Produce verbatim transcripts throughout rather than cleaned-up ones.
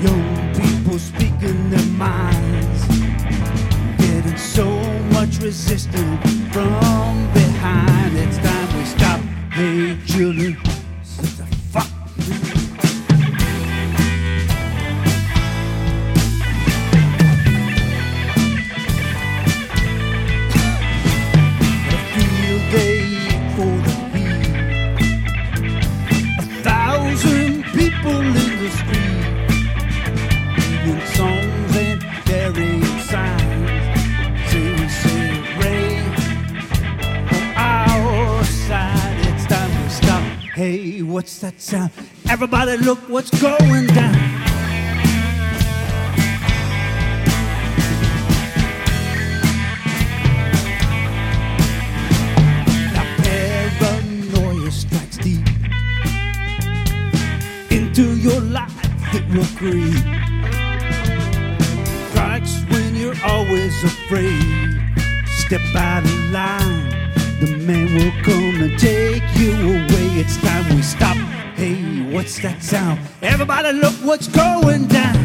Young people speaking their minds, getting so much resistance from behind. It's time we stop. Hey, children, shut the fuck. A field day for the heat. A thousand people in the street, singing songs and carrying signs. Say we say Ray on our side. It's time to stop. Hey, what's that sound? Everybody look what's going down. Now paranoia strikes deep into your life. It will creep. Strikes when you're always afraid. Step out of line, the man will come and take you away. It's time we stop. Hey, what's that sound? Everybody look what's going down.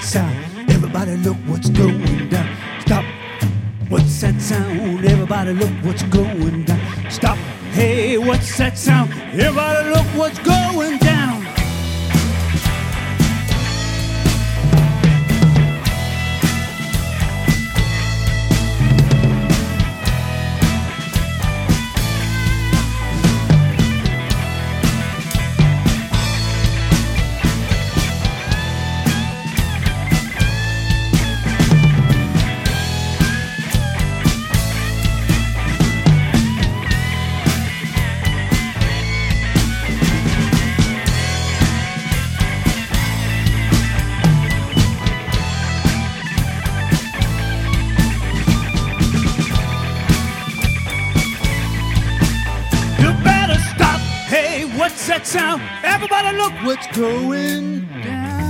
sound? Everybody look what's going down. Stop. What's that sound? Everybody look what's going down. Stop. Hey, what's that sound? Everybody look what's going down. What's that sound? Everybody look what's going down.